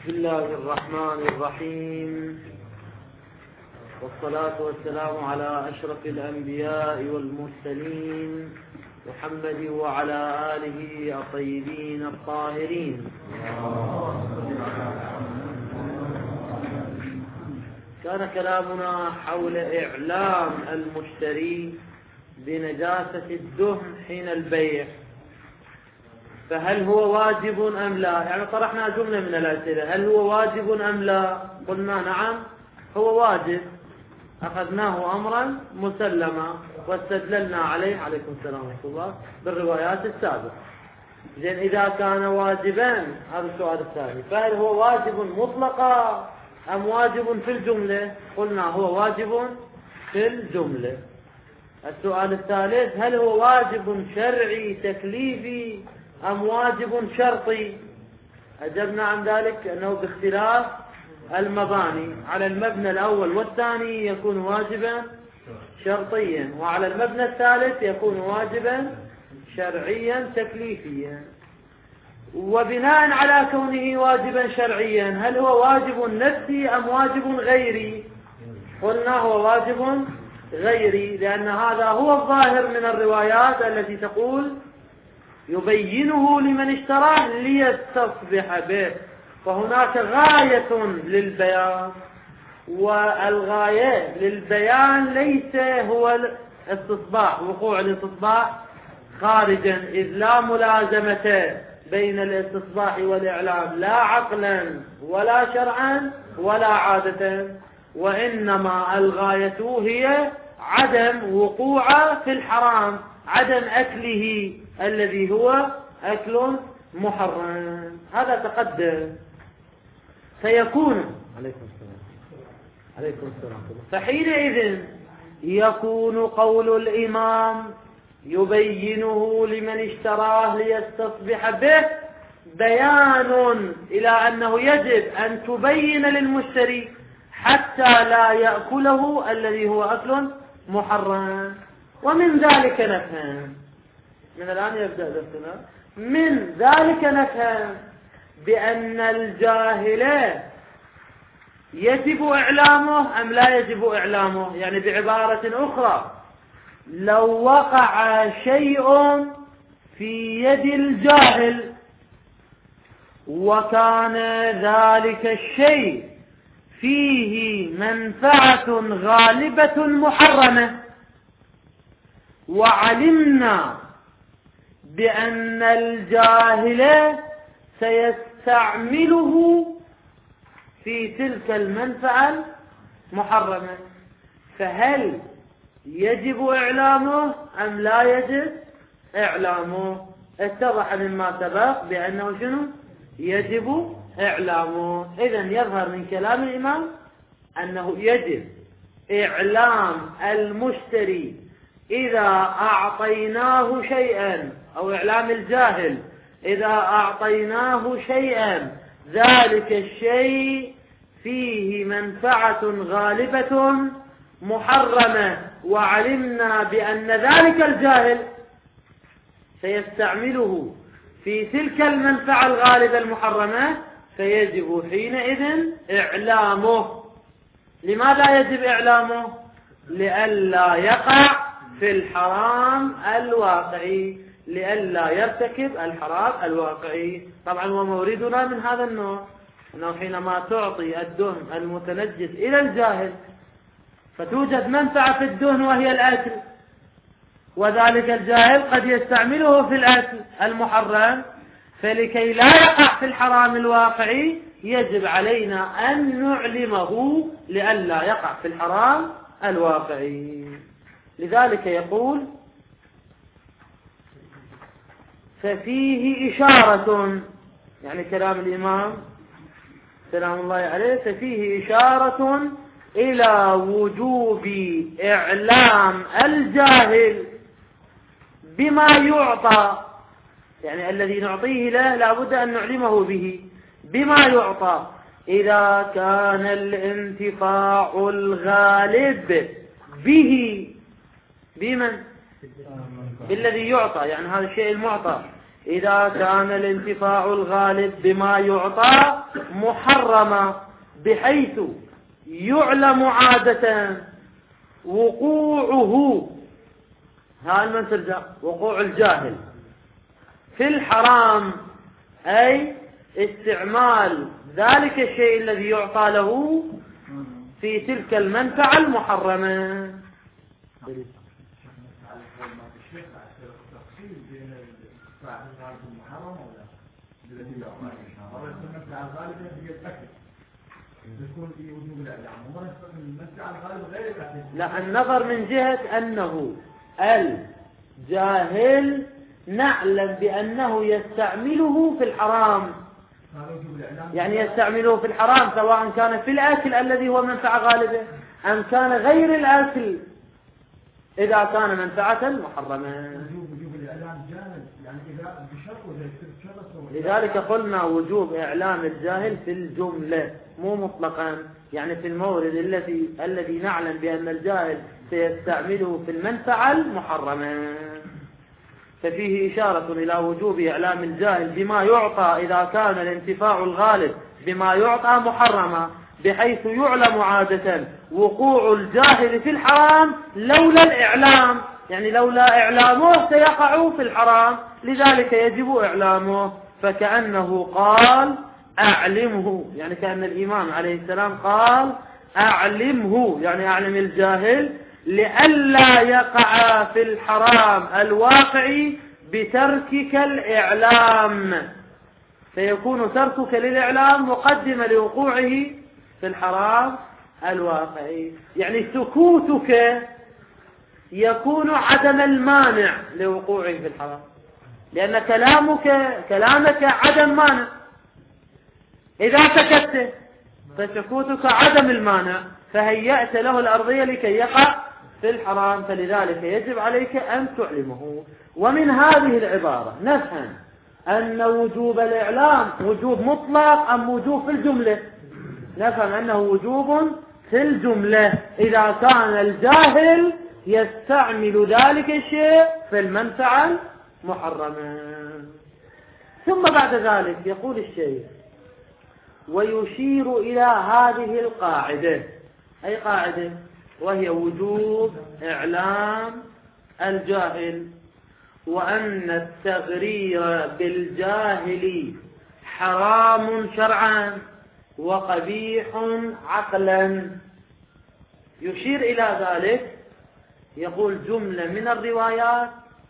بسم الله الرحمن الرحيم، والصلاة والسلام على أشرف الأنبياء والمرسلين محمد وعلى آله الطيبين الطاهرين. كان كلامنا حول إعلام المشتري بنجاسة الدهن حين البيع، فهل هو واجب أم لا؟ يعني طرحنا جملة من الأسئلة، هل هو واجب أم لا؟ قلنا نعم هو واجب، أخذناه أمرا مسلما واستدللنا عليه عليكم السلام ورحمة الله بالروايات السابقة. زين، إذا كان واجبا، هذا السؤال الثاني، فهل هو واجب مطلقا أم واجب في الجملة؟ قلنا هو واجب في الجملة. السؤال الثالث، هل هو واجب شرعي تكليفي أم واجب شرطي؟ أجبنا عن ذلك أنه باختلاف المباني، على المبنى الأول والثاني يكون واجبا شرطيا، وعلى المبنى الثالث يكون واجبا شرعيا تكليفيا. وبناء على كونه واجبا شرعيا، هل هو واجب نفسي أم واجب غيري؟ قلنا هو واجب غيري، لأن هذا هو الظاهر من الروايات التي تقول يبينه لمن اشتراه ليستصبح به، فهناك غاية للبيان، والغاية للبيان ليس هو الاستصباح، وقوع الاستصباح خارجا، إذ لا ملازمة بين الاستصباح والإعلام لا عقلا ولا شرعا ولا عادة، وإنما الغاية هي عدم وقوع في الحرام، عدم أكله الذي هو أكل محرم. هذا تقدم. فيكون عليكم السلام. فحينئذ يكون قول الإمام يبينه لمن اشتراه ليستصبح به بيان إلى أنه يجب أن تبين للمشتري حتى لا يأكله الذي هو أكل محرم. ومن ذلك نفهم، من الآن يبدأ درسنا، من ذلك نفهم بأن الجاهل يجب إعلامه أم لا يجب إعلامه. يعني بعبارة أخرى، لو وقع شيء في يد الجاهل وكان ذلك الشيء فيه منفعة غالبة محرمة، وعلمنا بأن الجاهل سيستعمله في تلك المنفعة المحرمة، فهل يجب إعلامه أم لا يجب إعلامه؟ اتضح مما سبق بأنه شنو؟ يجب إعلامه. إذن يظهر من كلام الإمام أنه يجب إعلام المشتري إذا أعطيناه شيئا، أو إعلام الجاهل إذا أعطيناه شيئا ذلك الشيء فيه منفعة غالبة محرمة، وعلمنا بأن ذلك الجاهل سيستعمله في تلك المنفعة الغالبة المحرمة، فيجب حينئذ إعلامه. لماذا يجب إعلامه؟ لئلا يقع في الحرام الواقعي، لئلا يرتكب الحرام الواقعي. طبعا وموردنا من هذا النوع، أنه حينما تعطي الدهن المتنجس إلى الجاهل فتوجد منفعة في الدهن وهي الأكل، وذلك الجاهل قد يستعمله في الأكل المحرم، فلكي لا يقع في الحرام الواقعي يجب علينا أن نعلمه لئلا يقع في الحرام الواقعي. لذلك يقول ففيه إشارة، يعني كلام الإمام سلام الله عليه، ففيه إشارة إلى وجوب إعلام الجاهل بما يعطى، يعني الذي نعطيه له لابد أن نعلمه به بما يعطى، إذا كان الانتفاع الغالب به بمن؟ بالذي يعطى، يعني هذا الشيء المعطى إذا كان الانتفاع الغالب بما يعطى محرما بحيث يعلم عادة وقوعه، هاي من ترجع وقوع الجاهل في الحرام، أي استعمال ذلك الشيء الذي يعطى له في تلك المنفعة المحرمة. لا، النظر من جهة أنه الجاهل نعلم بأنه يستعمله في الحرام، يعني يستعمله في الحرام سواء كان في الأكل الذي هو منفعة غالبة أم كان غير الأكل إذا كان منفعة محرمة. لذلك قلنا وجوب إعلام الجاهل في الجملة مو مطلقا، يعني في المورد الذي نعلم بأن الجاهل سيستعمله في المنفعة المحرمة، ففيه إشارة إلى وجوب إعلام الجاهل بما يعطى إذا كان الانتفاع الغالب بما يعطى محرما بحيث يعلم عادة وقوع الجاهل في الحرام لولا الإعلام، يعني لولا إعلامه سيقع في الحرام، لذلك يجب إعلامه. فكأنه قال أعلمه، يعني كأن الإمام عليه السلام قال أعلمه، يعني أعلم الجاهل لئلا يقع في الحرام الواقعي بتركك الإعلام، فيكون تركك للإعلام مقدمة لوقوعه في الحرام الواقعي، يعني سكوتك يكون عدم المانع لوقوعه في الحرام، لأن كلامك عدم مانع، إذا سكت فسكوتك عدم المانع، فهيأت له الأرضية لكي يقع في الحرام، فلذلك يجب عليك أن تعلمه. ومن هذه العبارة نفهم أن وجوب الإعلام وجوب مطلق أم وجوب في الجملة. نفهم أنه وجوب في الجملة إذا كان الجاهل يستعمل ذلك الشيء في المنفعة المحرمة. ثم بعد ذلك يقول الشيخ ويشير إلى هذه القاعدة، أي قاعدة؟ وهي وجوب إعلام الجاهل، وأن التغرير بالجاهل حرام شرعا وقبيح عقلا. يشير إلى ذلك، يقول جملة من الروايات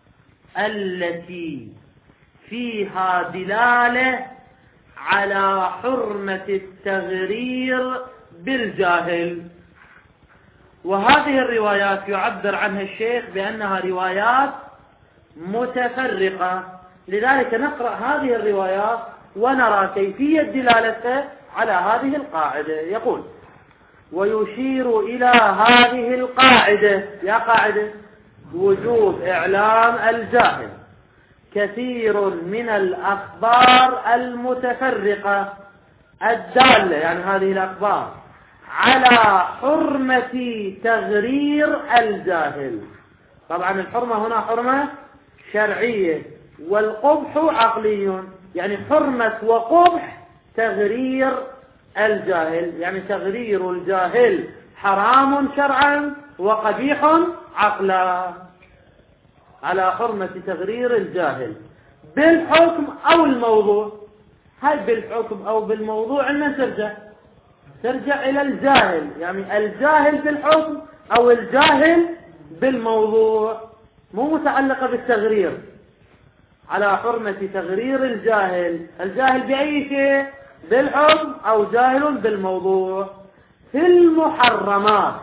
التي فيها دلالة على حرمة التغرير بالجاهل، وهذه الروايات يعبر عنها الشيخ بأنها روايات متفرقة، لذلك نقرأ هذه الروايات ونرى كيفية دلالتها على هذه القاعدة. يقول ويشير إلى هذه القاعدة، يا قاعدة وجوب إعلام الجاهل كثير من الأخبار المتفرقة الدالة، يعني هذه الأخبار على حرمة تغرير الجاهل. طبعا الحرمة هنا حرمة شرعية والقبح عقلي، يعني حرمة وقبح تغرير الجاهل، يعني تغرير الجاهل حرام شرعا وقبيح عقلا، على حرمة تغرير الجاهل بالحكم أو الموضوع. هل بالحكم أو بالموضوع أن ترجع إلى الجاهل، يعني الجاهل بالحكم أو الجاهل بالموضوع، مو متعلقة بالتغرير. على حرمة تغرير الجاهل بأي شيء، بالحكم أو جاهل بالموضوع. في المحرمات،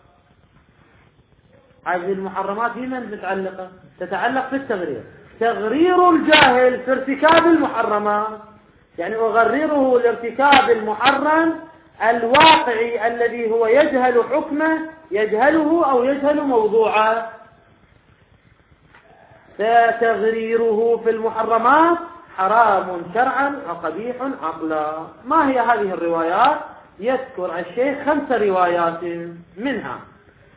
هذه المحرمات بمن متعلقة؟ تتعلق بالتغرير، تغرير الجاهل في ارتكاب المحرمات، يعني أغرره لارتكاب المحرم الواقعي الذي هو يجهل حكمه، يجهله أو يجهل موضوعه، فتغريره في المحرمات حرام شرعا وقبيح عقلا. ما هي هذه الروايات؟ يذكر الشيخ 5 روايات منها.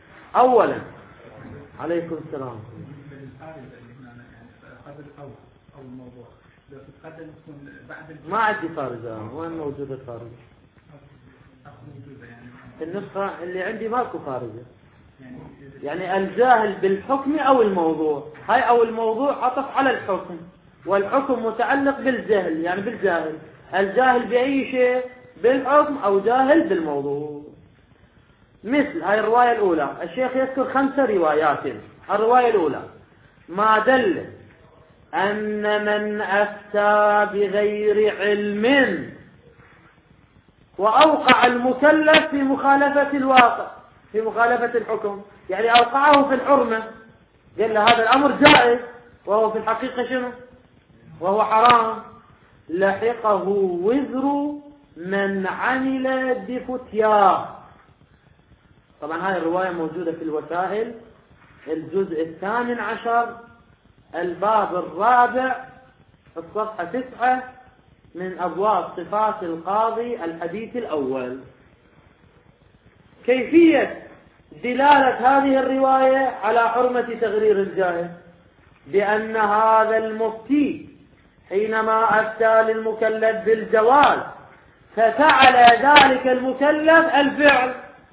أولا عليكم السلام. أو الموضوع لو تتقدم تكون بعد ما عندي خارجة. وين موجودة الخارجة؟ موجودة يعني النسخة اللي عندي ماكو خارجة. يعني الجاهل بالحكم أو الموضوع. هاي أو الموضوع عطف على الحكم، والحكم متعلق بالجهل، يعني بالجاهل. الجاهل بأي شيء، بالحكم أو جاهل بالموضوع. مثل هاي الرواية الأولى، الشيخ يذكر 5 روايات. الرواية الأولى: ما دل أن من أفتى بغير علم وأوقع المكلف في مخالفة الواقع، في مخالفة الحكم، يعني أوقعه في الحرمة، قال له هذا الأمر جائز وهو في الحقيقة شنو؟ وهو حرام، لحقه وزر من عمل بفتياه. طبعا هاي الرواية موجودة في الوسائل، الجزء 18، الباب 4، الصفحة 9 من أبواب صفات القاضي، الحديث الأول. كيفية دلالة هذه الرواية على حرمة تغرير الجاهل: بأن هذا المفتي حينما أفتى للمكلف بالجواز ففعل ذلك المكلف الفعل،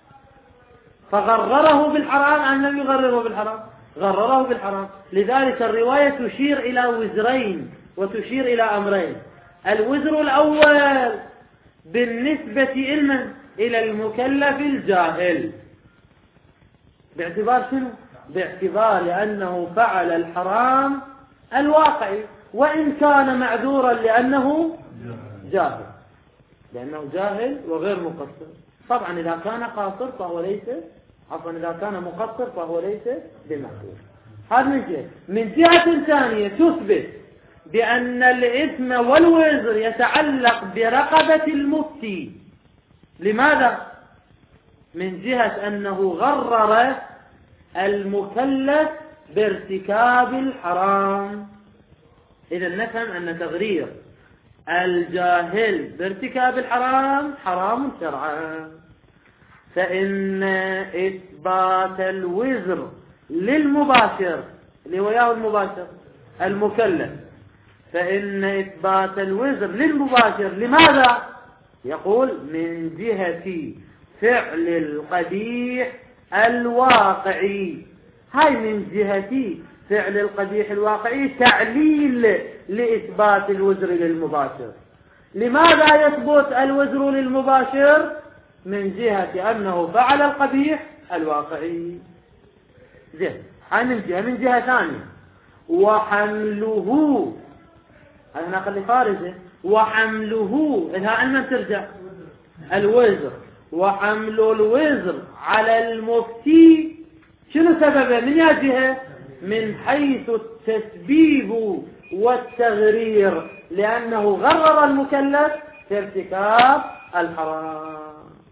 فغرره بالحرام أم لم يغرره بالحرام؟ غرره بالحرام. لذلك الرواية تشير إلى وزرين وتشير إلى أمرين: الوزر الأول بالنسبة إلى المكلف الجاهل، باعتبار شنو؟ باعتبار أنه فعل الحرام الواقعي، وإن كان معذورا لأنه جاهل، لأنه جاهل وغير مقصر. طبعا إذا كان قاصر فهو ليس، عفوا إذا كان مقصر فهو ليس بمعذور. هذا من جهة. من جهة ثانية تثبت بأن الإثم والوزر يتعلق برقبة المفتي. لماذا؟ من جهة أنه غرر المكلف بارتكاب الحرام. إذا نفهم أن تغرير الجاهل بارتكاب الحرام حرام شرعا. فإن إثبات الوزر للمباشر اللي وياه المباشر المكلف، فإن إثبات الوزر للمباشر لماذا؟ يقول من جهة فعل القبيح الواقعي. هاي من جهة فعل القبيح الواقعي تعليل لإثبات الوزر للمباشر. لماذا يثبت الوزر للمباشر؟ من جهة أنه فعل القبيح الواقعي. زين، هاي من جهة. من جهة ثانية: وحمله، هذا ناخذ خارجه، وحمله إذا علما ترجع الوزر، وحمل الوزر على المفتي شنو سببه؟ من جهة من حيث التسبيب والتغرير، لأنه غرر المكلف في ارتكاب الحرام.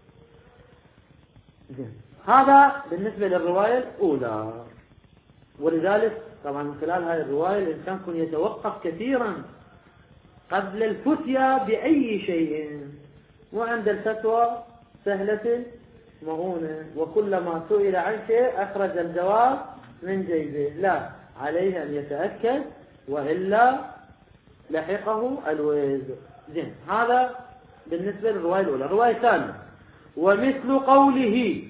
هذا بالنسبة للرواية الأولى. ولذلك طبعا من خلال هذه الرواية الإنسان كن يتوقف كثيرا قبل الفتيا بأي شيء، وعند الفتوى سهلة مهونة، وكلما سئل عن شيء أخرج الجواب من جيبه. لا، عليه أن يتأكد وإلا لحقه الوزر. زين، هذا بالنسبة للرواية الأولى. الرواية الثانية: ومثل قوله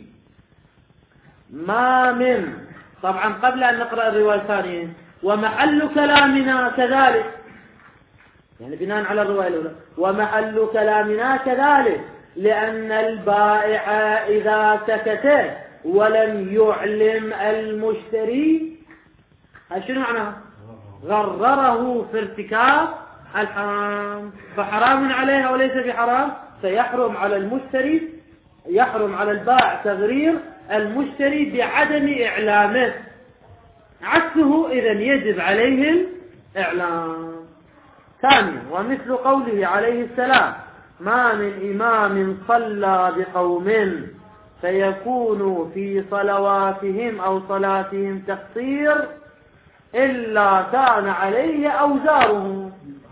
ما من، طبعا قبل أن نقرأ الرواية الثانية: ومحل كلامنا كذلك، يعني بناء على الرواية الأولى، ومحل كلامنا كذلك، لأن البائع إذا سكت ولم يعلم المشتري شنو معناها؟ غرره في ارتكاب الحرام، فحرام عليه وليس بحرام، فيحرم على المشتري، يحرم على البائع تغرير المشتري بعدم إعلامه. عكسه إذا يجب عليه الإعلام. ثانيا: ومثل قوله عليه السلام: ما من إمام صلى بقوم فيكون في صلواتهم أو صلاتهم تقصير إلا كان عليه أوزاره.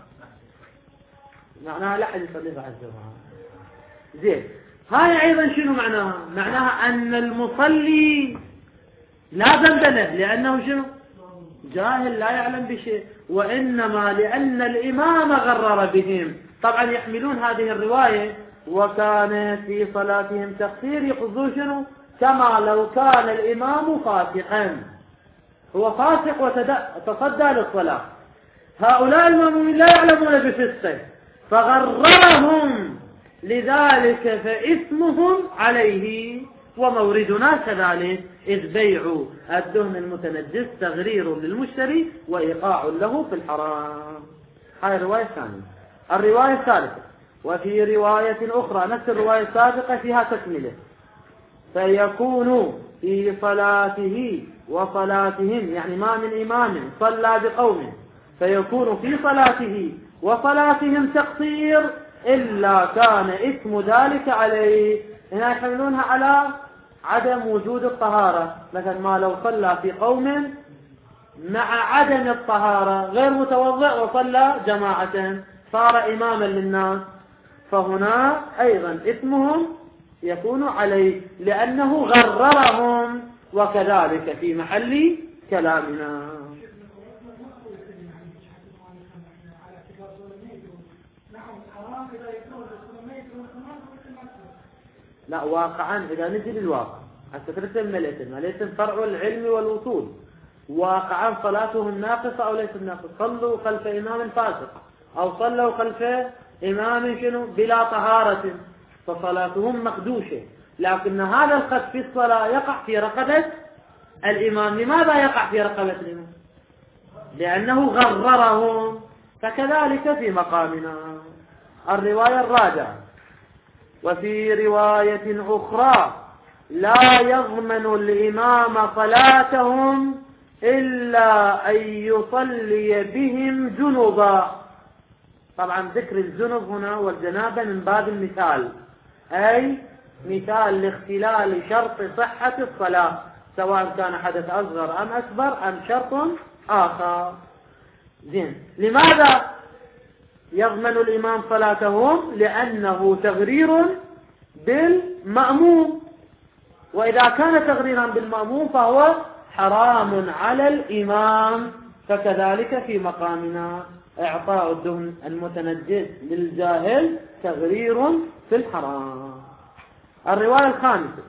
معناها لا حد يصلي بعد الجماعة. زين، هاي أيضا شنو معناها؟ معناها أن المصلي لا ذنب له، لأنه شنو؟ جاهل لا يعلم بشيء، وإنما لأن الإمام غرر بهم. طبعا يحملون هذه الرواية وكان في صلاتهم تقصير، يقصدون شنو؟ كما لو كان الإمام فاسقا، هو فاسق وتصدى للصلاة، هؤلاء المأمومين لا يعلمون بفسقه فغررهم، لذلك فإثمهم عليه. وموردنا كذلك، إذ بيع الدهن المتنجس تغرير للمشتري وإيقاع له في الحرام. هذه الرواية الثانية. الرواية الثالثة: وفي رواية أخرى نفس الرواية السابقة فيها تكملة، فيكون في صلاته وصلاتهم، يعني ما من إمام صلى بقوم فيكون في صلاته وصلاتهم تقصير إلا كان إثم ذلك عليه. هنا يحملونها على عدم وجود الطهارة، مثلا ما لو صلى في قوم مع عدم الطهارة غير متوضئ وصلى جماعة صار إماما للناس، فهنا أيضا إثمهم يكون عليه لأنه غررهم، وكذلك في محل كلامنا. لا، واقعا إذا نجي للواقع حتى ترسم ملئتم فرع العلم والوصول، واقعا صلاتهم ناقصة أو ليست ناقصة. صلوا خلف إمام فاسق أو صلوا خلف إمام شنو بلا طهارة، فصلاتهم مخدوشة، لكن هذا الخد في الصلاة يقع في رقبة الإمام. لماذا يقع في رقبة الإمام؟ لأنه غررهم. فكذلك في مقامنا. الرواية الرابعة: وفي رواية أخرى: لا يضمن الإمام صلاتهم إلا أن يصلي بهم جنبا. طبعا ذكر الجنب هنا والجنابة من باب المثال، أي مثال لاختلال شرط صحة الصلاة، سواء كان حدث أصغر أم أكبر أم شرط آخر. زين، لماذا يضمن الإمام صلاتهم؟ لأنه تغرير بالمأموم، وإذا كان تغريرا بالمأموم فهو حرام على الإمام. فكذلك في مقامنا إعطاء الدهن المتنجس للجاهل تغرير في الحرام. الرواية الخامسة: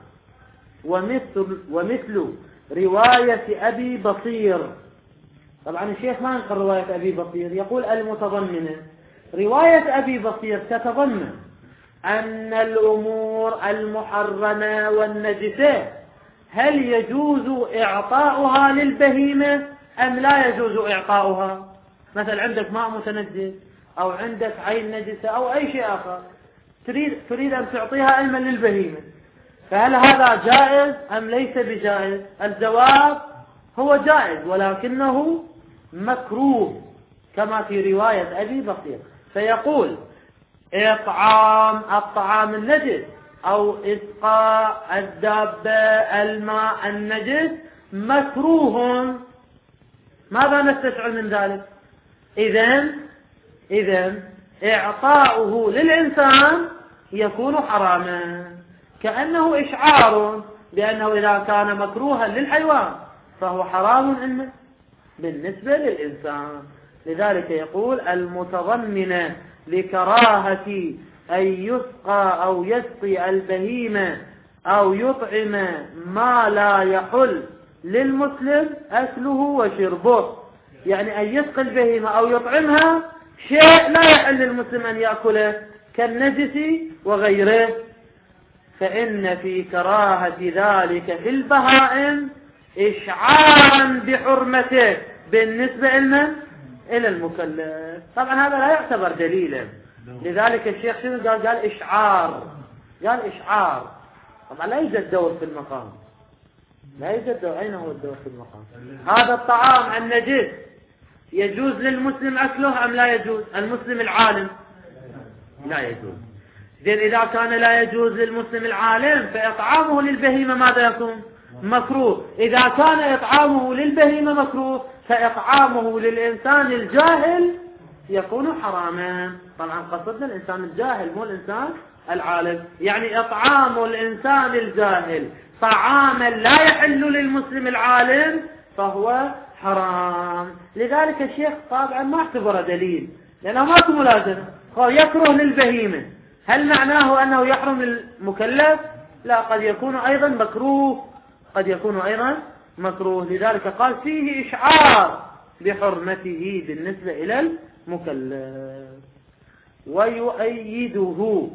ومثل رواية أبي بصير. طبعا الشيخ ما ينقل رواية أبي بصير، يقول المتضمنة. رواية أبي بصير تتضمن أن الأمور المحرمة والنجسة هل يجوز إعطاؤها للبهيمة أم لا يجوز إعطاؤها؟ مثلا عندك ماء متنجس أو عندك عين نجسة أو أي شيء آخر، تريد أن تعطيها علما للبهيمة، فهل هذا جائز أم ليس بجائز؟ الجواب هو جائز، ولكنه مكروه كما في رواية أبي بصير. فيقول: إطعام الطعام النجس أو إسقاء الدابة الماء النجس مكروه. ماذا نستشعر من ذلك؟ إذن إعطاؤه للإنسان يكون حراما، كأنه إشعار بأنه إذا كان مكروها للحيوان فهو حرام بالنسبة للإنسان. لذلك يقول: المتضمن لكراهة أن يسقى أو يسقي البهيمة أو يطعم ما لا يحل للمسلم أكله وشربه، يعني أن يسقي البهيمة أو يطعمها شيء لا يحل للمسلم أن يأكله كالنجس وغيره، فإن في كراهة ذلك في البهائم إشعارا بحرمته بالنسبة إلى المكلف. طبعا هذا لا يعتبر دليلا، لذلك الشيخ شنو قال إشعار، قال إشعار. طبعا لا يوجد دور في المقام، لا يوجد دور. أين هو الدور في المقام؟ هذا الطعام النجس يجوز للمسلم أكله أم لا يجوز؟ المسلم العالم لا يجوز. زين، إذا كان لا يجوز للمسلم العالم فإطعامه للبهيمة ماذا يكون؟ مكروه. إذا كان إطعامه للبهيمة مكروه فإطعامه للإنسان الجاهل يكون حراما. طبعا قصدنا الإنسان الجاهل مو الإنسان العالم، يعني إطعام الإنسان الجاهل طعاما لا يحل للمسلم العالم فهو حرام. لذلك الشيخ طبعا ما اعتبره دليل لأنه ماكو ملازمة. يكره للبهيمة، هل معناه أنه يحرم المكلف؟ لا، قد يكون أيضا مكروه، قد يكون أيضا مكروه. لذلك قال فيه إشعار بحرمته بالنسبة إلى المكلف. ويؤيده،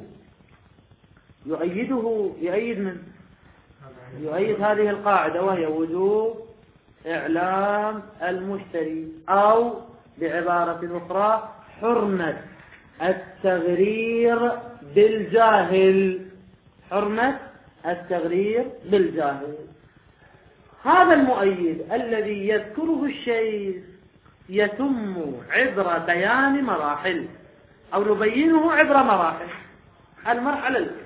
يؤيد من؟ يؤيد هذه القاعدة، وهي وجوب إعلام المشتري، أو بعبارة أخرى حرمة التغرير بالجاهل، حرمة التغرير بالجاهل. هذا المؤيد الذي يذكره الشيخ يتم عبر بيان مراحل، أو نبينه عبر مراحل. المرحلة الأولى: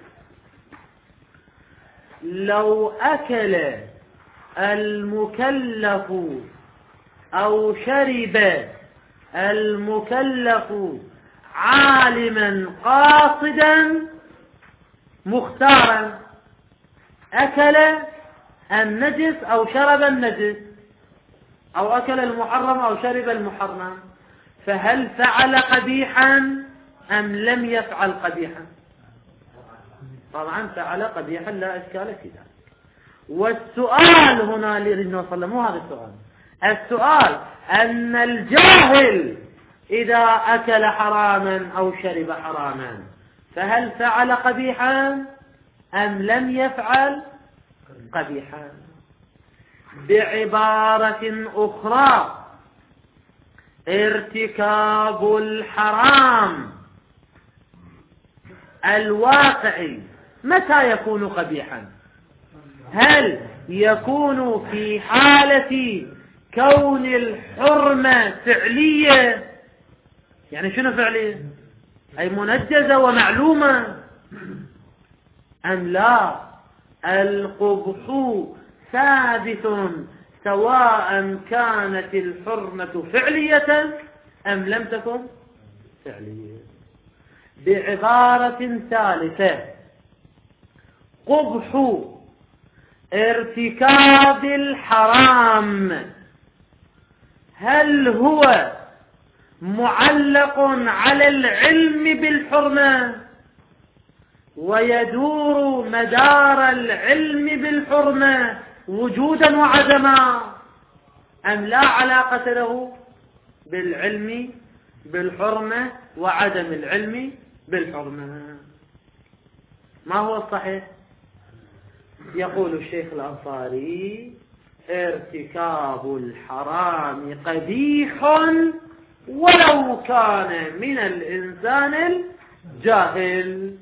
لو أكل المكلف أو شرب المكلف عالما قاصدا مختارا، أكل النجس أو شرب النجس، أو أكل المحرم أو شرب المحرم، فهل فعل قبيحا أم لم يفعل قبيحا؟ طبعا فعل قبيحا، لا إشكال في ذلك. والسؤال هنا اللي نوصل له مو هذا السؤال، السؤال أن الجاهل إذا أكل حراما أو شرب حراما فهل فعل قبيحا أم لم يفعل قبيحا؟ بعبارة أخرى، ارتكاب الحرام الواقعي متى يكون قبيحا؟ هل يكون في حالة كون الحرمة فعلية؟ يعني شنو فعلية؟ أي منجزة ومعلومة، أم لا؟ القبح ثابت سواء كانت الحرمة فعلية أم لم تكن فعلية. بعبارة ثالثة، قبح ارتكاب الحرام هل هو معلق على العلم بالحرمة ويدور مدار العلم بالحرمة وجودا وعدما، أم لا علاقة له بالعلم بالحرمة وعدم العلم بالحرمة؟ ما هو الصحيح؟ يقول الشيخ الأنصاري: ارتكاب الحرام قبيح ولو كان من الإنسان الجاهل،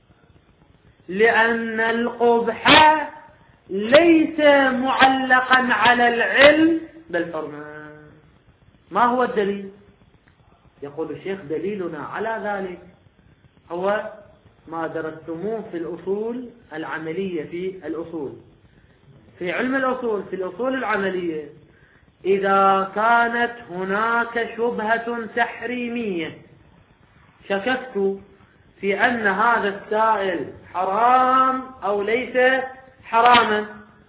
لأن القبح ليس معلقا على العلم بالحرمة. ما هو الدليل؟ يقول الشيخ: دليلنا على ذلك هو ما درستموه في الأصول العملية، في الأصول، في علم الأصول، في الأصول العملية. إذا كانت هناك شبهة تحريمية، شككت في أن هذا السائل حرام أو ليس حراما،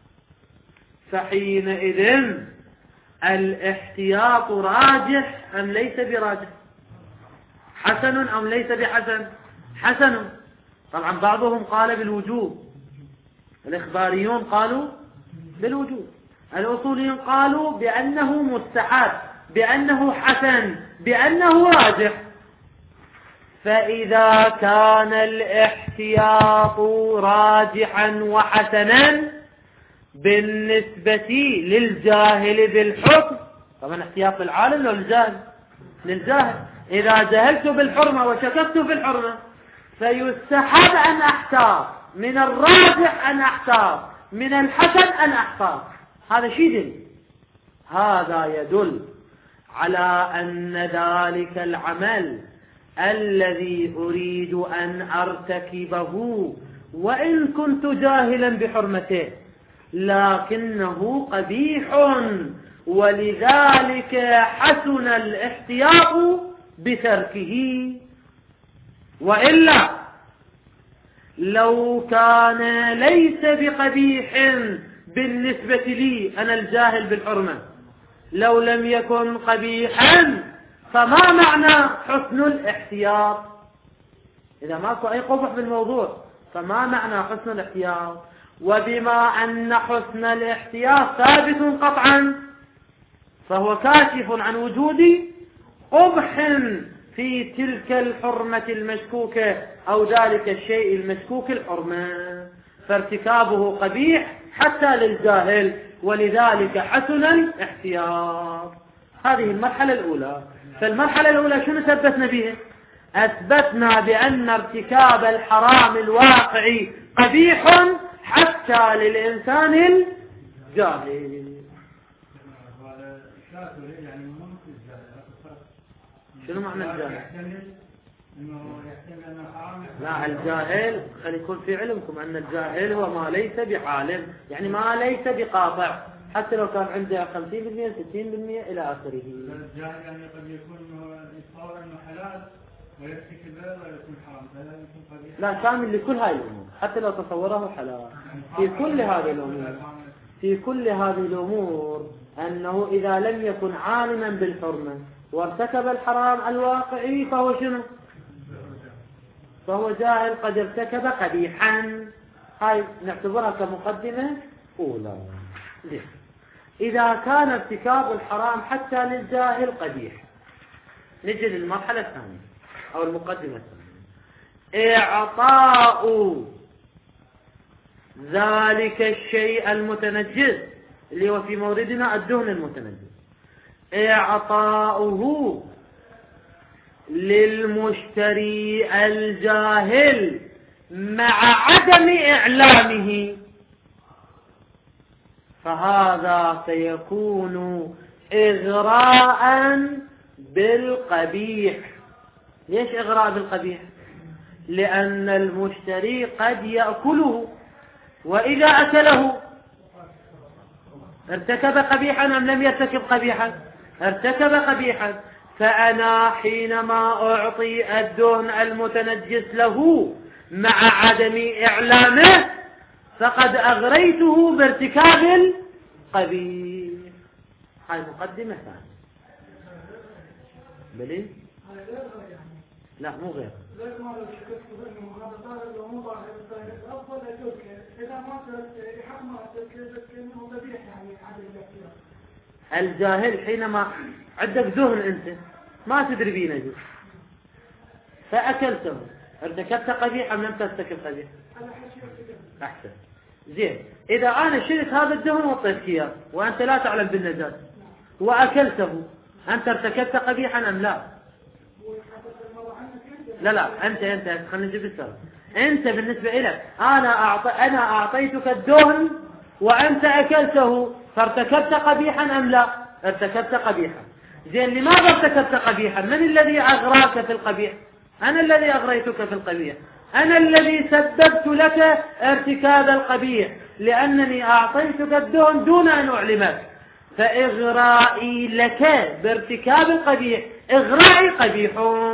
فحينئذ الاحتياط راجح أم ليس براجح؟ حسن أم ليس بحسن؟ حسن. طبعا بعضهم قال بالوجوب، الإخباريون قالوا بالوجوب، الأصوليون قالوا بأنه مستحب، بأنه حسن، بأنه راجح. فإذا كان الاحتياط راجحا وحسنا بالنسبة للجاهل بالحكم، طبعا احتياط العالم لو الجاهل، للجاهل، إذا جهلت بالحرمة وشككت في الحرمة فيستحب أن أحتاط، من الراجح أن أحتاط، من الحسن أن أحتاط. هذا شيء دل، هذا يدل على أن ذلك العمل الذي أريد أن أرتكبه وإن كنت جاهلا بحرمته لكنه قبيح، ولذلك حسن الاحتياط بتركه. وإلا لو كان ليس بقبيح بالنسبة لي أنا الجاهل بالحرمة، لو لم يكن قبيحا فما معنى حسن الاحتياط؟ إذا ماكو أي قبح بالموضوع فما معنى حسن الاحتياط؟ وبما أن حسن الاحتياط ثابت قطعا فهو كاشف عن وجود قبح في تلك الحرمة المشكوكة أو ذلك الشيء المشكوك الحرمة، فارتكابه قبيح حتى للجاهل، ولذلك حسن الاحتياط. هذه المرحلة الأولى. فالمرحلة الأولى شنو ثبتنا بها؟ أثبتنا بأن ارتكاب الحرام الواقعي قبيح حتى للإنسان الجاهل. شنو معنى الجاهل؟ لا، الجاهل خلي يكون في علمكم أن الجاهل هو ما ليس بعالم، يعني ما ليس بقاطع، حتى لو كان عنده 50% 60% إلى آخره. الجاهل يعني قد يكون يتصور أنه حلال ويرتكب ويكون حرام، فلا يكون قبيح. لا، شامل لكل هاي الأمور، حتى لو تصوره حلال. في كل هذه الأمور، في كل هذه الأمور أنه إذا لم يكن عالما بالحرمة وارتكب الحرام الواقعي فهو شنو؟ فهو جاهل قد ارتكب قبيحا. هاي نعتبرها كمقدمة أولى. إذا كان ارتكاب الحرام حتى للجاهل قبيح، نجي للمرحلة الثانية أو المقدمة الثانية. إعطاء ذلك الشيء المتنجس اللي هو في موردنا الدهن المتنجس، إعطاؤه للمشتري الجاهل مع عدم إعلامه، فهذا سيكون إغراء بالقبيح. ليش إغراء بالقبيح؟ لأن المشتري قد يأكله، وإذا أكله ارتكب قبيحا أم لم يرتكب قبيحا؟ ارتكب قبيحا. فأنا حينما أعطي الدهن المتنجس له مع عدم إعلامه فقد أغريته بارتكاب القبيح. هاي مقدمة ثانية. بلي؟ لا، مو غير. الجاهل حينما عندك دهن أنت ما تدري بيه نجس فأكلته، ارتكبت قبيحا أم لم ترتكب قبيحا؟ أحسن. زين، إذا أنا شريت هذا الدهن وطيت إياه وأنت لا تعلم بالنجاسة وأكلته، أنت ارتكبت قبيحا أم لا؟ لا، أنت خلينا نجيب السبب. أنت بالنسبة إليك أنا أعطيتك الدهن وأنت أكلته، فارتكبت قبيحا أم لا؟ ارتكبت قبيحا. زين، لماذا ارتكبت قبيحا؟ من الذي أغراك في القبيح؟ أنا الذي أغريتك في القبيح، أنا الذي سببت لك ارتكاب القبيح، لأنني أعطيتك الدهن دون أن أعلمك. فإغرائي لك بارتكاب القبيح إغرائي قبيح.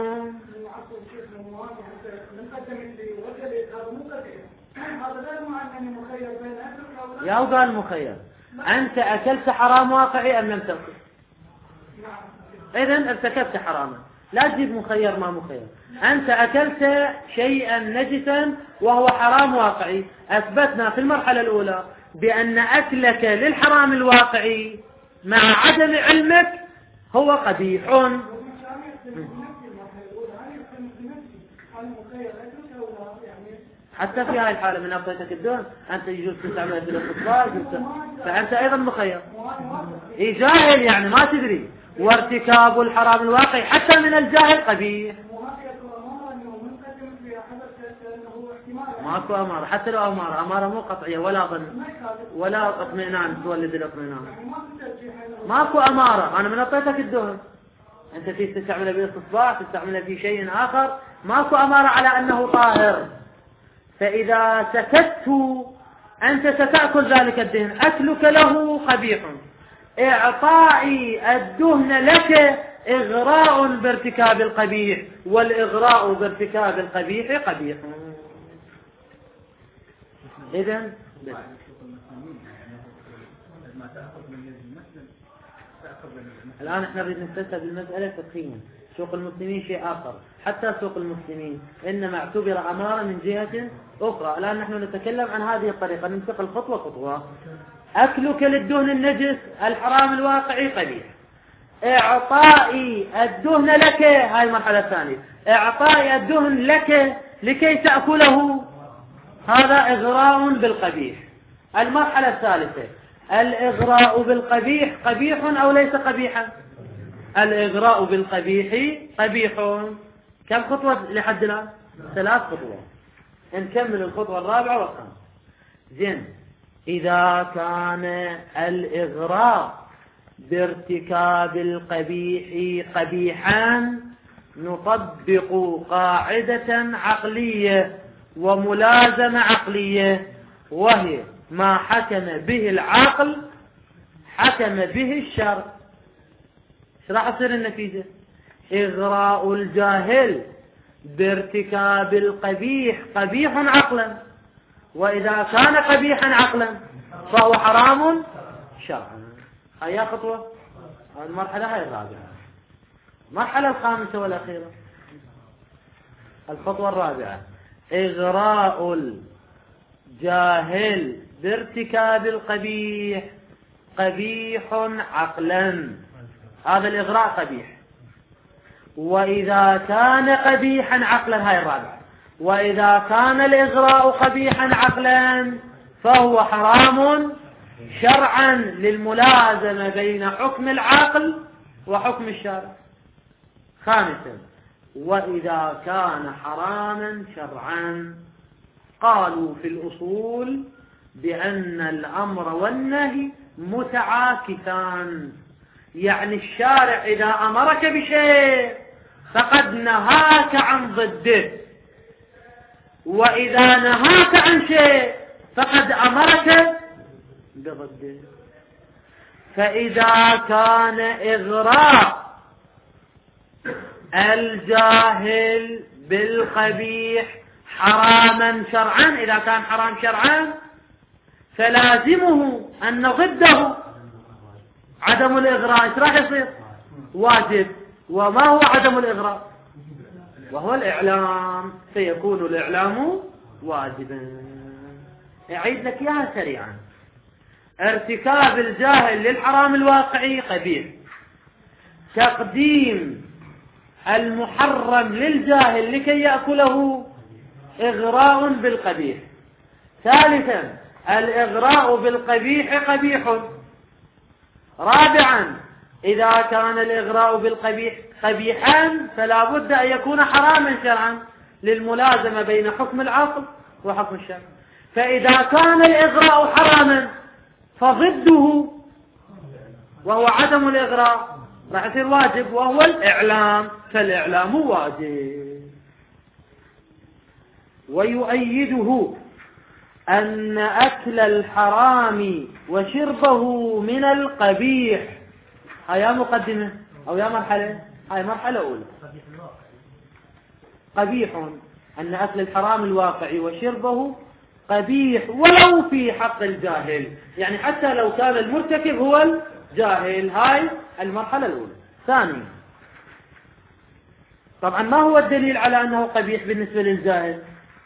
يا قال مخير، أنت أكلت حرام واقعي أم لم تأكل؟ إذن ارتكبت حراما، لا تجيب مخير ما مخير. أنت أكلت شيئا نجسا وهو حرام واقعي. أثبتنا في المرحلة الأولى بأن أكلك للحرام الواقعي مع عدم علمك هو قبيح. حتى في هذه الحالة من أعطيتك الدهن أنت يجوز تستعمله في الاستطلاع، فأنت أيضا مخير. جاهل يعني ما تدري، وارتكاب الحرام الواقعي حتى من الجاهل قبيح. ماكو أمارة، حتى لو أمارة مو قطعية ولا ظن ولا اطمئنان تولد الاطمئنان. ماكو أمارة، أنا من أعطيتك الدهن أنت في تستعمله بالاستصباح، تستعمله في شيء آخر، ماكو أمارة على أنه طاهر. فإذا سكت أنت ستأكل ذلك الدهن، أكلك له قبيح. إعطائي الدهن لك إغراء بارتكاب القبيح، والإغراء بارتكاب القبيح قبيح. إذن ما تأخذ من يد المسلم تأخذ الآن احنا نريد نستفسر بالمسألة فقهيا. سوق المسلمين شيء آخر، حتى سوق المسلمين إنما اعتبر أمارة من جهة أخرى. الآن نحن نتكلم عن هذه الطريقة، ننتقل خطوة خطوة. أكلك للدهن النجس الحرام الواقعي قبيح. إعطائي الدهن لك، هاي المرحلة الثانية، إعطائي الدهن لك لكي تأكله، هذا إغراء بالقبيح. المرحلة الثالثة، الإغراء بالقبيح قبيح أو ليس قبيحا؟ الإغراء بالقبيح قبيح. كم خطوة لحد الآن؟ 3 خطوات. نكمل الخطوة الرابعة والخامسة. زين، إذا كان الإغراء بارتكاب القبيح قبيحا نطبق قاعدة عقلية وملازمة عقلية، وهي ما حكم به العقل حكم به الشرع. ايش راح يصير النتيجة؟ إغراء الجاهل بارتكاب القبيح قبيح عقلا، وإذا كان قبيحا عقلا فهو حرام شرعا. هيا خطوة، المرحلة هاي الرابعة. المرحلة الخامسة والأخيرة، الخطوة الرابعة، إغراء الجاهل بارتكاب القبيح قبيح عقلا، هذا الإغراء قبيح. وإذا كان قبيحا عقلا، هاي الرابعة، وإذا كان الإغراء قبيحا عقلا فهو حرام شرعا للملازمة بين حكم العقل وحكم الشارع. خامسا، وإذا كان حراما شرعا، قالوا في الأصول بأن الأمر والنهي متعاكسان، يعني الشارع إذا أمرك بشيء فقد نهاك عن ضده، وإذا نهاك عن شيء فقد أمرك بضده. فإذا كان إغراء الجاهل بالقبيح حراما شرعا، إذا كان حرام شرعا فلازمه أن ضده عدم الإغراء. ايش راح يصير؟ واجب. وما هو عدم الإغراء؟ وهو الإعلام، فيكون الإعلام واجبا. أعيد لك إياها سريعا. ارتكاب الجاهل للحرام الواقعي قبيح، تقديم المحرم للجاهل لكي يأكله إغراء بالقبيح. ثالثا، الإغراء بالقبيح قبيح. رابعا، إذا كان الإغراء بالقبيح قبيحا فلا بد أن يكون حراما شرعا للملازمة بين حكم العقل وحكم الشرع. فإذا كان الإغراء حراما فضده وهو عدم الإغراء راح يصير واجب، وهو الإعلام، فالإعلام واجب. ويؤيده أن أكل الحرام وشربه من القبيح. هيا مقدمة أو يا مرحلة؟ هاي مرحلة أولى. قبيح أن أكل الحرام الواقعي وشربه قبيح ولو في حق الجاهل، يعني حتى لو كان المرتكب هو الجاهل. هاي المرحلة الأولى. ثانيا، طبعا ما هو الدليل على أنه قبيح بالنسبة للجاهل؟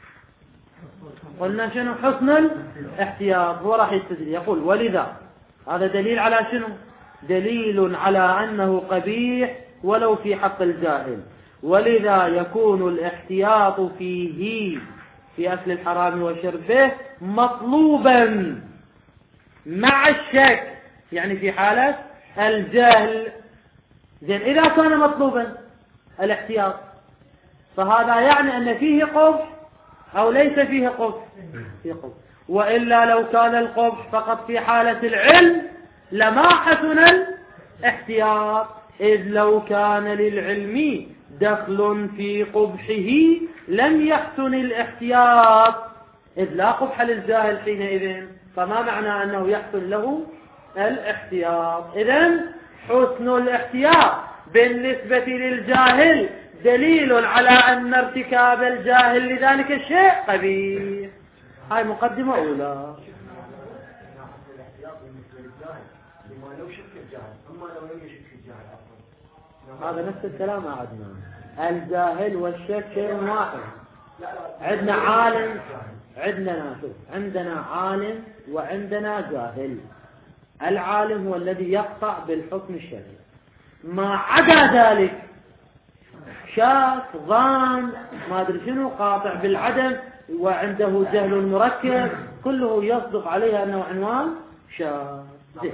قلنا شنو؟ حسن الاحتياط. هو راح يستدل يقول ولذا، هذا دليل على شنو؟ دليل على أنه قبيح ولو في حق الجاهل، ولذا يكون الاحتياط فيه في أكل الحرام وشربه مطلوبا مع الشك، يعني في حالة الجهل. زين، إذا كان مطلوبا الاحتياط فهذا يعني أن فيه قبح أو ليس فيه قبح؟ فيه قبح. وإلا لو كان القبح فقط في حالة العلم لما حسن الاحتياط، إذ لو كان للعلم دخل في قبحه لم يحسن الاحتياط، إذ لا قبح للجاهل حينئذ، فما معنى أنه يحسن له الاحتياط؟ إذن حسن الاحتياط بالنسبة للجاهل دليل على أن ارتكاب الجاهل لذلك الشيء قبيح. هاي مقدمة أولى. الجاهل، أما لو لم يشك في الجاهل أصلا هذا نفس الكلام أعدنا. الجاهل والشك شيء واحد. عندنا عالم، عندنا عالم وعندنا جاهل. العالم هو الذي يقطع بالحكم الشرعي، ما عدا ذلك شاك ظان ما أدري شنو قاطع بالعدم وعنده جهل مركب، كله يصدق عليها أنه عنوان شاك.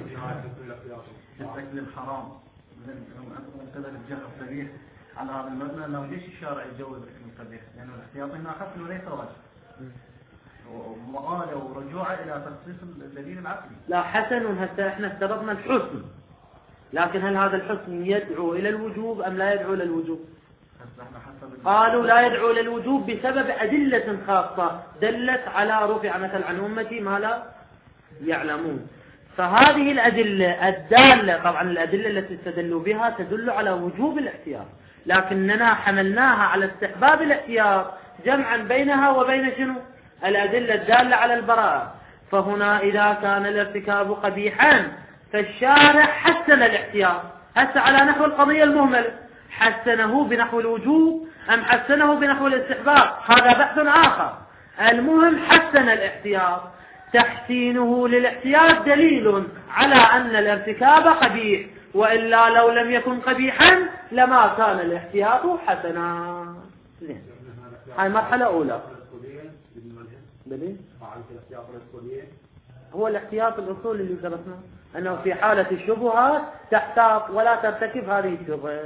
الأكل الحرام كذلك الجهل القبيح على هذا المبنى، أنه ليش الشارع يجوز الأكل القبيح؟ لأنه الاحتياط هنا أخف وليس واجب، ومقالة ورجوع إلى تخصيص الدليل العقلي. لا حسن، هسه احنا افترضنا الحسن، لكن هل هذا الحسن يدعو إلى الوجوب أم لا يدعو إلى الوجوب؟ قالوا لا يدعو إلى الوجوب بسبب أدلة خاصة دلت على رفع مثل عن أمتي ما لا يعلمون. فهذه الأدلة الدالة، طبعا الأدلة التي استدلوا بها تدل على وجوب الاحتياط، لكننا حملناها على استحباب الاحتياط جمعا بينها وبين شنو؟ الأدلة الدالة على البراءة. فهنا إذا كان الارتكاب قبيحا فالشارع حسن الاحتياط، هسه على نحو القضية المهملة، حسنه بنحو الوجوب أم حسنه بنحو الاستحباب؟ هذا بحث آخر. المهم حسن الاحتياط. تحسينه للاحتياط دليل على أن الارتكاب قبيح، وإلا لو لم يكن قبيحا لما كان الاحتياط حسنا. زين، هاي مرحلة أولى. هو الاحتياط الأصولي اللي درسناه، أنه في حالة الشبهات تحتاط ولا ترتكب هذه الشبهة.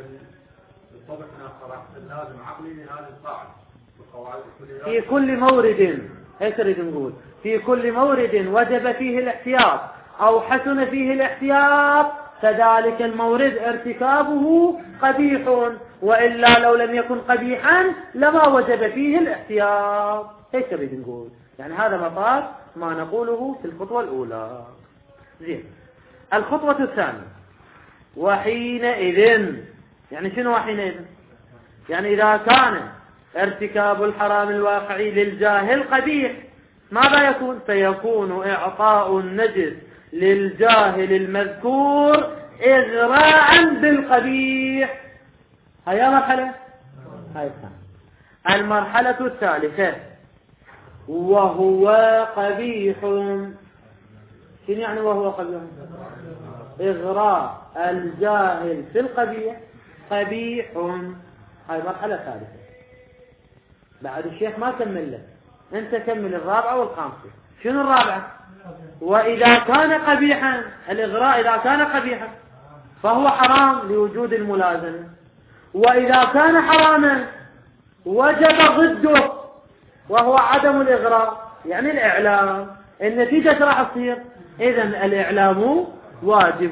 في كل مورد، هيك نريد نقول، في كل مورد وجب فيه الاحتياط أو حسن فيه الاحتياط فذلك المورد ارتكابه قبيح، وإلا لو لم يكن قبيحا لما وجب فيه الاحتياط. هيك نريد نقول، يعني هذا مطار ما نقوله في الخطوة الأولى. زين، الخطوة الثانية، وحينئذ، يعني شنو وحينئذ؟ يعني إذا كان ارتكاب الحرام الواقعي للجاهل قبيح ماذا يكون؟ فيكون إعطاء النجس للجاهل المذكور إغراء بالقبيح. هيا مرحلة، هاي الثانية. المرحلة الثالثة وهو قبيح. شنو يعني وهو قبيح؟ إغراء الجاهل في القبيح قبيح. هاي مرحلة ثالثة. بعد الشيخ ما كمل لك، انت كمل الرابعة والخامسة. شنو الرابعة؟ وإذا كان قبيحا، الإغراء إذا كان قبيحا فهو حرام لوجود الملازمة، وإذا كان حراما وجب ضده وهو عدم الإغراء، يعني الإعلام. النتيجة راح تصير إذن الإعلام واجب.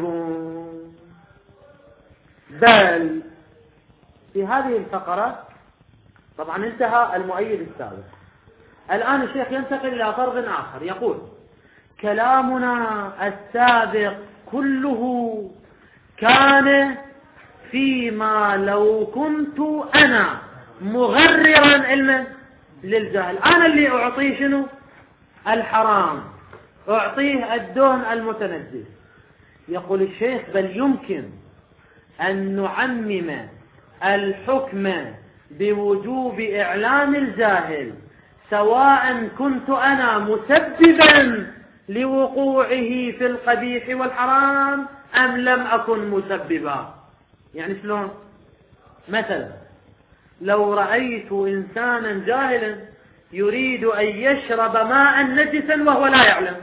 بل في هذه الفقرة طبعا انتهى المؤيد السابق. الآن الشيخ ينتقل إلى فرض آخر، يقول كلامنا السابق كله كان فيما لو كنت أنا مغررا علما للجاهل، أنا اللي أعطيه شنو؟ الحرام، أعطيه الدهن المتنجس. يقول الشيخ بل يمكن أن نعمم الحكم بوجوب إعلام الجاهل سواء كنت أنا مسببا لوقوعه في القبيح والحرام أم لم أكن مسببا. يعني شلون؟ مثلا لو رأيت إنسانا جاهلا يريد أن يشرب ماء نجسا وهو لا يعلم،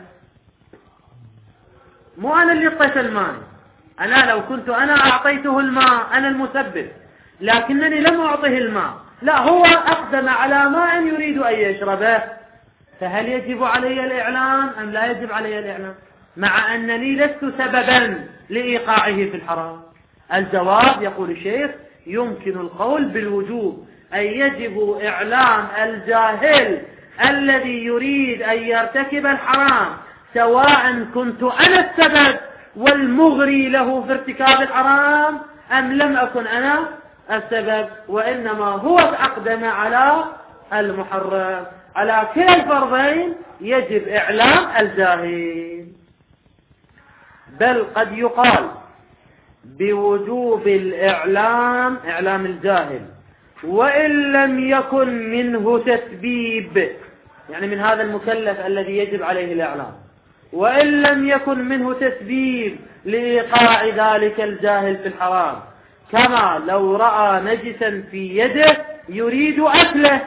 مو أنا اللي اعطيت الماء، أنا لو كنت أنا أعطيته الماء أنا المسبب، لكنني لم أعطيه الماء، لا هو أقدم على ماء يريد أن يشربه، فهل يجب علي الإعلام أم لا يجب علي الإعلام مع أنني لست سببا لإيقاعه في الحرام؟ الجواب يقول الشيخ يمكن القول بالوجوب، أي يجب إعلام الجاهل الذي يريد أن يرتكب الحرام سواء كنت أنا السبب والمغري له في ارتكاب الحرام أم لم أكن أنا السبب، وإنما هو أقدم على المحرم. على كلا الفرضين يجب إعلام الجاهل. بل قد يقال بوجوب الإعلام، إعلام الجاهل، وإن لم يكن منه تسبيب، يعني من هذا المكلف الذي يجب عليه الإعلام، وإن لم يكن منه تسبيب لإيقاع ذلك الجاهل في الحرام، كما لو رأى نجسا في يده يريد أكله.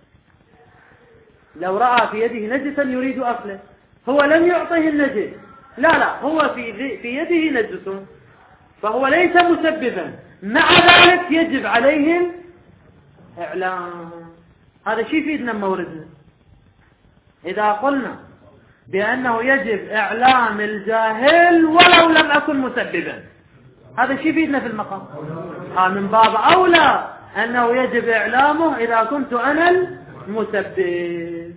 لو رأى في يده نجسا يريد أكله، هو لم يعطه النجس، لا هو في يده نجس، فهو ليس مسببا، مع ذلك يجب عليهم إعلام. هذا شيء يفيدنا موردنا. إذا قلنا بأنه يجب إعلام الجاهل ولو لم أكن مسببا، هذا شيء يفيدنا في المقام. من باب أولى أنه يجب إعلامه إذا كنت أنا المسبب.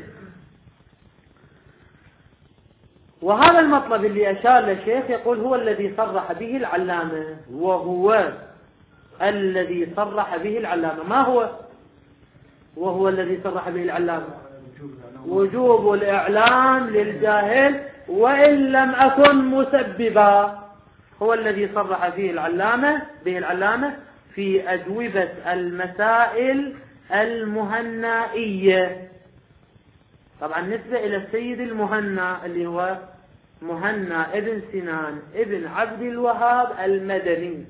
وهذا المطلب اللي أشار للشيخ يقول هو الذي صرح به العلامة، وهو الذي صرح به العلامة. ما هو؟ وهو الذي صرح به العلامة وجوب الإعلام للجاهل وإن لم أكن مسببا، هو الذي صرح به العلامة في أجوبة المسائل المهنائية. طبعا نسبة إلى السيد المهنا اللي هو مهنا ابن سنان ابن عبد الوهاب المدني،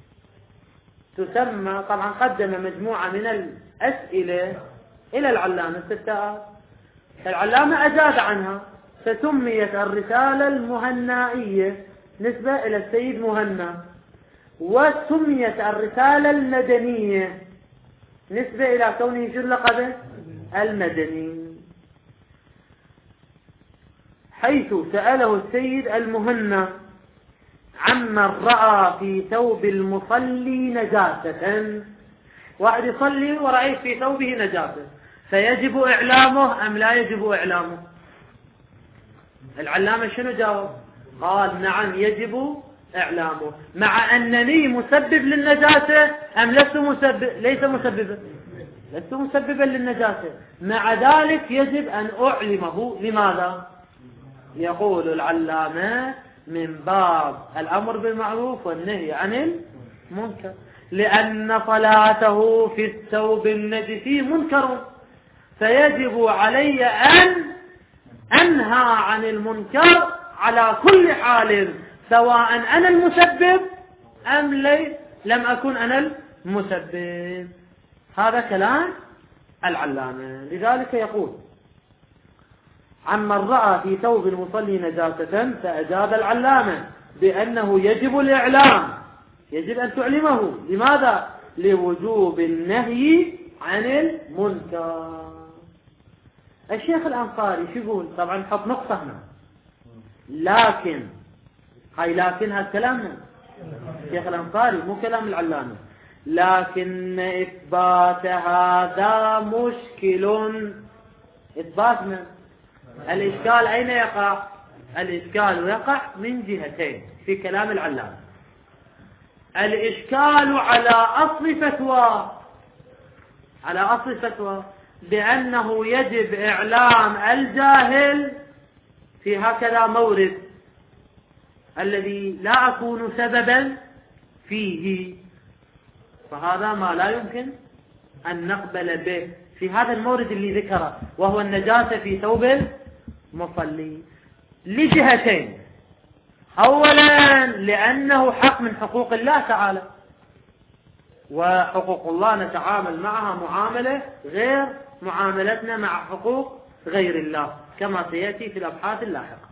تسمى، طبعا قدم مجموعة من الأسئلة إلى العلامة الستات، العلامة أجاب عنها، فسميت الرسالة المهنائية نسبة إلى السيد مهنا، وسميت الرسالة المدنية نسبة إلى كونه شو لقبه المدني، حيث سأله السيد المهنا عمن رأى في ثوب المصلي نجاسة. واحد يصلي ورأيت في ثوبه نجاسة، فيجب إعلامه أم لا يجب إعلامه؟ العلامة شنو جاوب؟ قال نعم يجب إعلامه، مع أنني مسبب للنجاسة أم لست مسبب؟ ليس مسببا، لست مسببا للنجاسة، مع ذلك يجب أن أعلمه. لماذا؟ يقول العلامة من باب الأمر بالمعروف والنهي عن المنكر، لأن صلاته في الثوب النجس منكر، فيجب علي أن أنهى عن المنكر على كل حال، سواء أنا المسبب أم لم أكن أنا المسبب. هذا كلام العلامة. لذلك يقول عمن رأى في ثوب المصلي نجاسة، فأجاب العلامة بأنه يجب الإعلام، يجب أن تعلمه. لماذا؟ لوجوب النهي عن المنكر. الشيخ الأنصاري شو يقول؟ طبعا نحط نقطة هنا، لكن هاي لكنها كلامنا الشيخ الأنصاري مو كلام العلامة، لكن إثبات هذا مشكل. إثباتنا الإشكال أين يقع؟ الإشكال يقع من جهتين في كلام العلامة. الإشكال على أصل فتوى بأنه يجب إعلام الجاهل في هكذا مورد الذي لا أكون سببا فيه، فهذا ما لا يمكن أن نقبل به في هذا المورد اللي ذكره، وهو النجاسة في ثوب المصلي، لجهتين. أولا لأنه حق من حقوق الله تعالى، وحقوق الله نتعامل معها معاملة غير معاملتنا مع حقوق غير الله كما سيأتي في الأبحاث اللاحقة.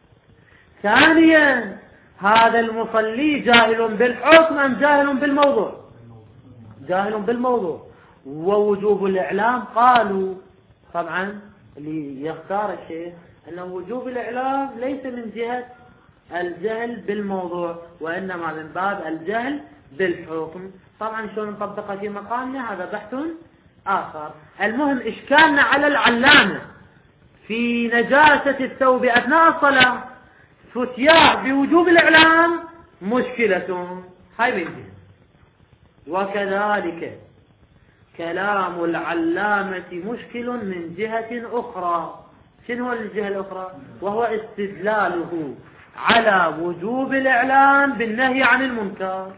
ثانيا هذا المصلي جاهل بالحكم أم جاهل بالموضوع؟ جاهل بالموضوع. ووجوب الإعلام قالوا طبعا اللي يختار الشيخ أن وجوب الإعلام ليس من جهة الجهل بالموضوع، وإنما من باب الجهل بالحكم. طبعا شلون نطبقها في مقامنا هذا بحث آخر. المهم إشكالنا على العلامة في نجاسة الثوب أثناء الصلاة، فتياه بوجوب الإعلام مشكلة، هاي من جهة. وكذلك كلام العلامة مشكل من جهة أخرى. شنو هو الجهة الأخرى؟ وهو استدلاله على وجوب الإعلام بالنهي عن المنكر.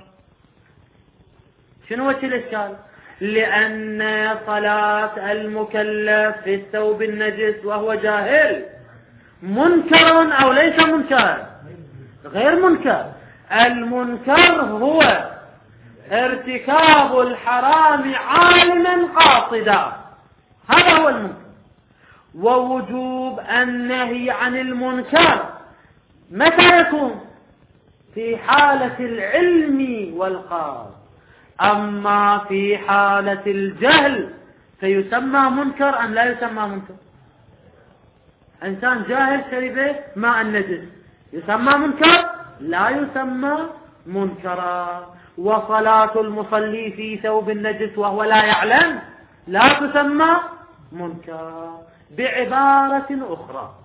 شنو وجه الإشكال؟ لأن صلاة المكلف في الثوب النجس وهو جاهل منكر أو ليس منكر؟ غير منكر. المنكر هو ارتكاب الحرام عالما قاصدا، هذا هو المنكر. ووجوب النهي عن المنكر متى يكون؟ في حالة العلم والقصد. أما في حالة الجهل فيسمى منكر أم لا يسمى منكر؟ إنسان جاهل شرب ماء النجس يسمى منكر؟ لا يسمى منكرا. وصلاة المصلي في ثوب النجس وهو لا يعلم لا تسمى منكرا. بعبارة أخرى،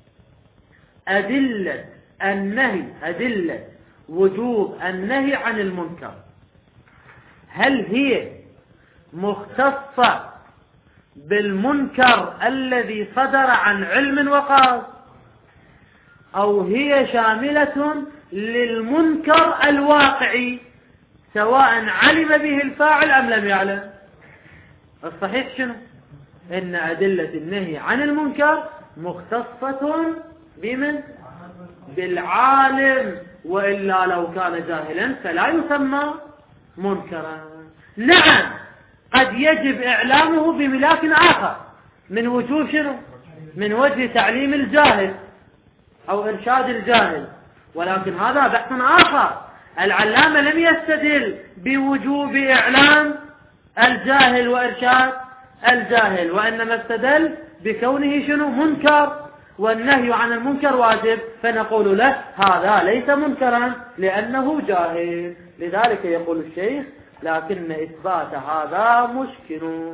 أدلة النهي، أدلة وجوب النهي عن المنكر، هل هي مختصة بالمنكر الذي صدر عن علم وقصد، أو هي شاملة للمنكر الواقعي سواء علم به الفاعل أم لم يعلم؟ الصحيح شنو؟ إن أدلة النهي عن المنكر مختصة بمن؟ بالعالم، وإلا لو كان جاهلا فلا يسمى منكرا. نعم قد يجب إعلامه بملاك آخر من وجوه شنو؟ من وجه تعليم الجاهل أو إرشاد الجاهل، ولكن هذا بحث آخر. العلامة لم يستدل بوجوب إعلام الجاهل وإرشاد الجاهل، وإنما استدل بكونه شنو؟ منكر، والنهي عن المنكر واجب، فنقول له هذا ليس منكرا لأنه جاهل. لذلك يقول الشيخ لكن إثبات هذا مشكل.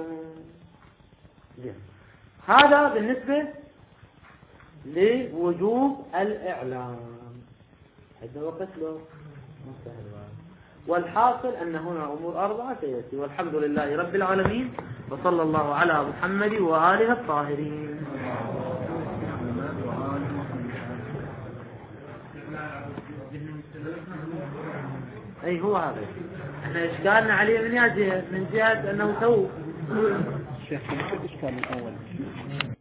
هذا بالنسبة لوجوب الإعلام. هذا وقت له مستهل. والحاصل أن هنا أمور أربعة سيأتي. والحمد لله رب العالمين، وصلى الله على محمد وآله الطاهرين. أي هو هذا احنا إشكالنا عليه من جهة أنه ثوب. الشيخ إشكال الأول